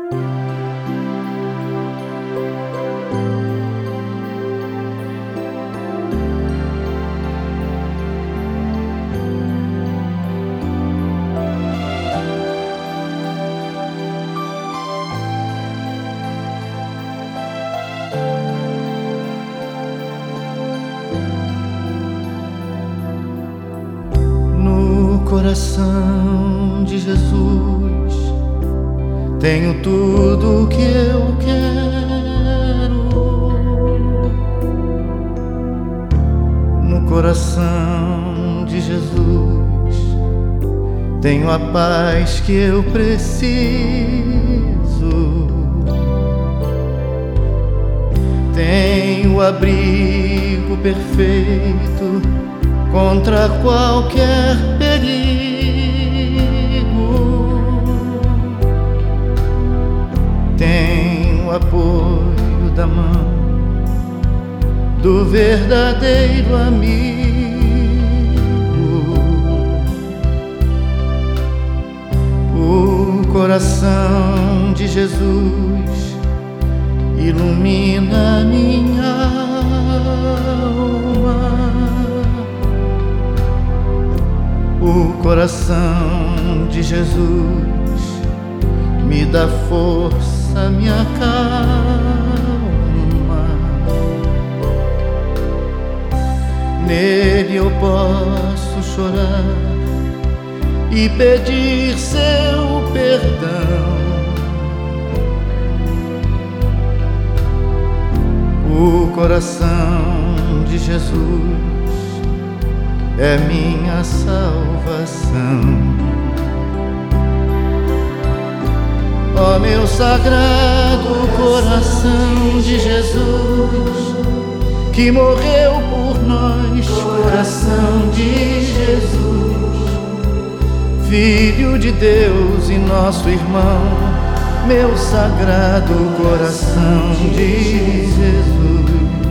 No coração de Jesus tenho tudo o que eu quero. No coração de Jesus tenho a paz que eu preciso. Tenho o abrigo perfeito contra qualquer perigo. Tenho o apoio da mão do verdadeiro amigo. O coração de Jesus ilumina minha alma. O coração de Jesus me dá força, me acalma. Nele eu posso chorar e pedir seu perdão. O coração de Jesus é minha salvação. Ó meu sagrado coração de Jesus, que morreu por nós, coração de Jesus, Filho de Deus e nosso irmão, meu sagrado coração de Jesus.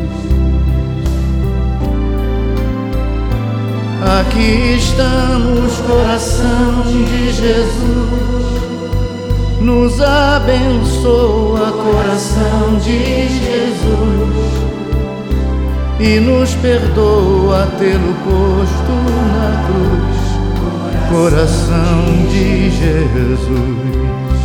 Aqui estamos, coração de Jesus, nos abençoa, coração de Jesus, e nos perdoa tê-lo posto na cruz, coração de Jesus.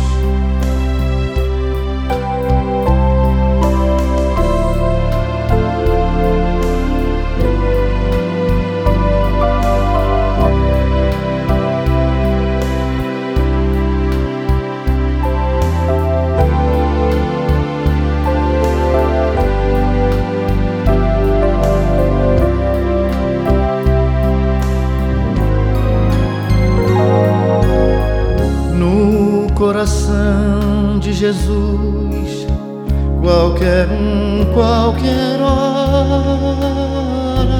Coração de Jesus, qualquer um, qualquer hora,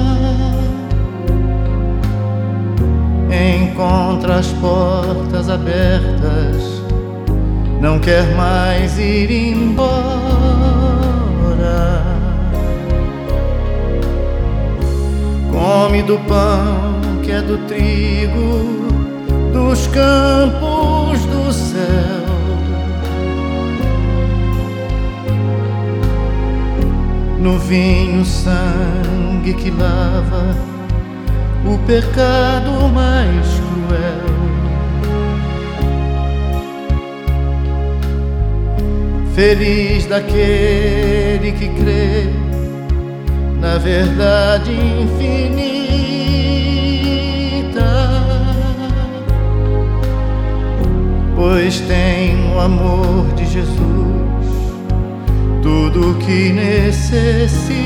encontra as portas abertas, não quer mais ir embora. Come do pão que é do trigo, dos campos do céu. No vinho, sangue que lava o pecado mais cruel. Feliz daquele que crê na verdade infinita, pois tem o amor de Jesus, tudo o que necessita.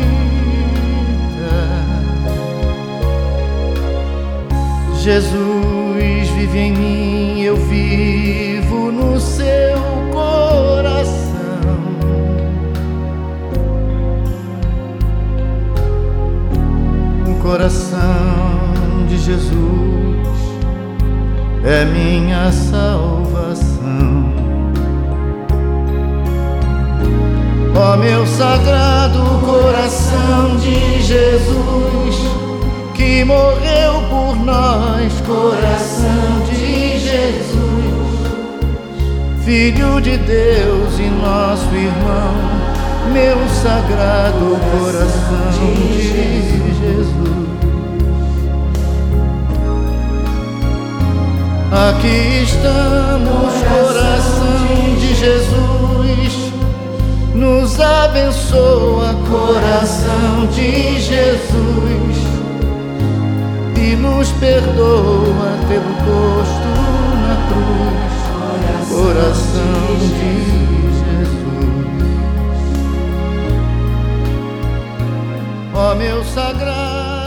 Jesus vive em mim, eu vivo no seu coração. O coração de Jesus é minha salvação. Ó meu sagrado coração de Jesus, que morreu por nós, coração de Jesus, Filho de Deus e nosso irmão, meu sagrado coração de Jesus. Aqui estamos, coração de Jesus, nos abençoa, coração de Jesus, e nos perdoa teu gosto na cruz, coração de Jesus. Ó meu sagrado